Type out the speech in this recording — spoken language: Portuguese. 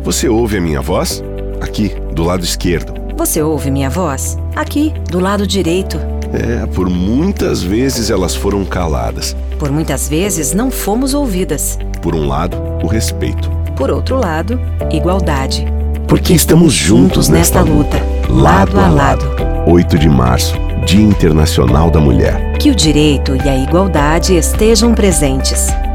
Você ouve a minha voz? Aqui, do lado esquerdo. Você ouve minha voz? Aqui, do lado direito. Por muitas vezes elas foram caladas. Por muitas vezes não fomos ouvidas. Por um lado, o respeito. Por outro lado, igualdade. Porque estamos juntos nesta luta, lado a lado. 8 de março, Dia Internacional da Mulher. Que o direito e a igualdade estejam presentes.